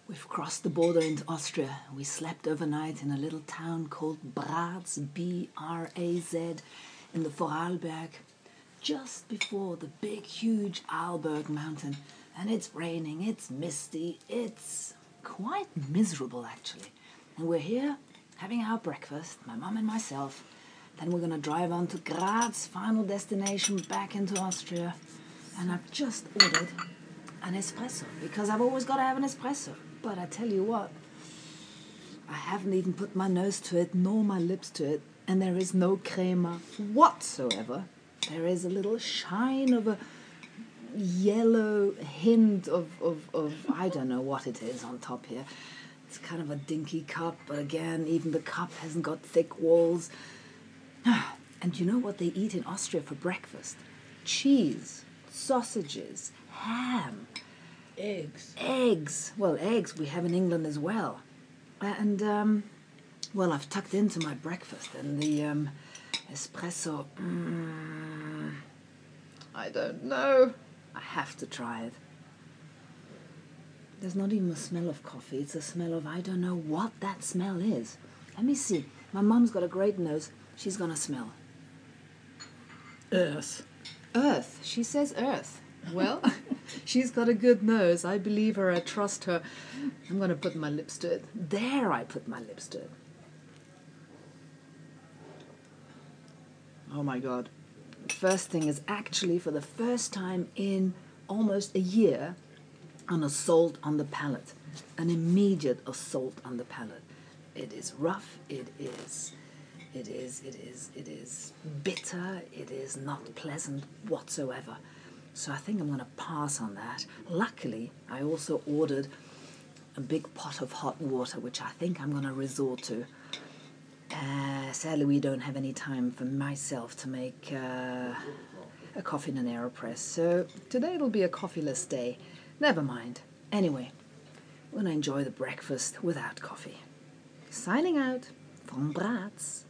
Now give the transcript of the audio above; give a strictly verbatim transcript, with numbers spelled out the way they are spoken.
We've crossed the border into Austria. We slept overnight in a little town called Braz, B R A Z, in the Vorarlberg, just before the big, huge Arlberg mountain. And it's raining, it's misty, it's quite miserable, actually. And we're here having our breakfast, my mum and myself. Then we're going to drive on to Graz, final destination, back into Austria. And I've just ordered an espresso, because I've always got to have an espresso. But I tell you what, I haven't even put my nose to it, nor my lips to it, and there is no crema whatsoever. There is a little shine of a yellow hint of, of, of, I don't know what it is on top here. It's kind of a dinky cup, but again, even the cup hasn't got thick walls. And you know what they eat in Austria for breakfast? Cheese, sausages, ham. Eggs. Eggs. Well, eggs we have in England as well. And, um, well, I've tucked into my breakfast, and the um, espresso, mm, I don't know. I have to try it. There's not even a smell of coffee. It's a smell of, I don't know what that smell is. Let me see. My mum's got a great nose. She's going to smell. Earth. Earth. She says earth. Well, she's got a good nose. I believe her. I trust her. I'm going to put my lips to it. There I put my lips to it. Oh, my God. First thing is actually, for the first time in almost a year, an assault on the palate. An immediate assault on the palate. It is rough. It is... It is, it is, it is bitter. It is not pleasant whatsoever. So I think I'm going to pass on that. Luckily, I also ordered a big pot of hot water, which I think I'm going to resort to. Uh, sadly, we don't have any time for myself to make uh, a coffee in an AeroPress. So today it'll be a coffeeless day. Never mind. Anyway, we're going to enjoy the breakfast without coffee. Signing out from Braz.